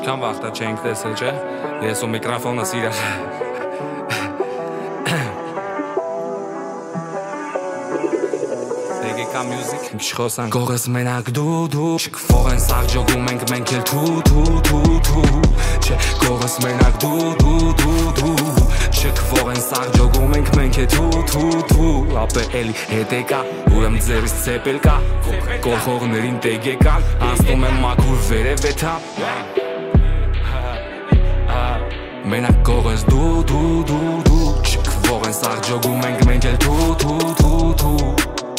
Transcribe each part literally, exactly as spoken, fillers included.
ինչքան վաղտա չենք տեսել, չէ։ Ես ու միկրոֆոնս իրար։ Եկա music Չխոսանք Գողս մենակ դու դու Չկվող են սաղ ջոգում ենք մենք էլ թու թու թու թու Չէ գողս մենակ դու դու դու դու Չկվող են սաղ ջոգում ենք մենք էլ թու թու թու Ապե էլի հետ եկա Ուրեմ ձերից ծեպել կա Կողողներին տեգ եկա Անցնում եմ մաքուր վերև էթա Մենակ գողս դու դու դու դու Չկվող են սաղ ջոգում ենք մենք էլ թու թու թու թու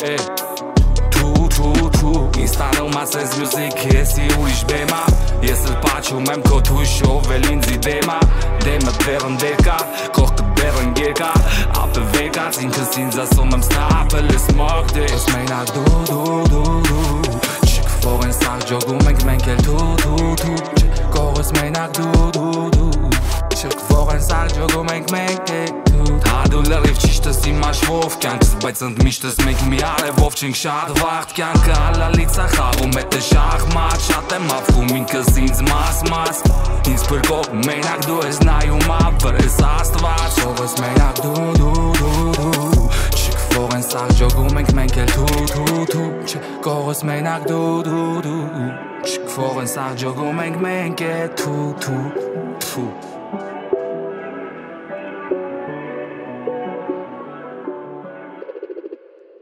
Ինստանում ասես մյուզիկ, եսի ուրիշ բեմա Ես էլ պաչում եմ քո թույշով էլ ինձի դեմա Դեմը դերն դերկա, կողքը դերն գերկա Ապը վեկած ինքս ինձ ասում եմ ստապը լես մոք դես Մենակ դու դու դու դու Չկվող են սաղ ջոգում ենք մենք էլ թու թու թու Կողս մենակ դու դու դու Չկվող են սաղ ջոգում ենք մենք էլ թու Հադու լրիվ ճիշտս իմ աշվով կյանքս Բայց ընդմիշտս մենք մի արևով չենք շատ վաղտ Կյանքը հալալից է խաղում է թե շախմատ Շատ եմ ավկում ինքս ինձ մաս մաս Ինձ պրկող մենակ դու ես նայում ապր ես աստված Ողս մենակ դու դու դու դու Չկվող են սաղ ջոգում ենք մենք էլ թու թու թու Չկողս մենակ դու դու դու Չկվող են սաղ ջոգում ենք մենք էլ թու թու թու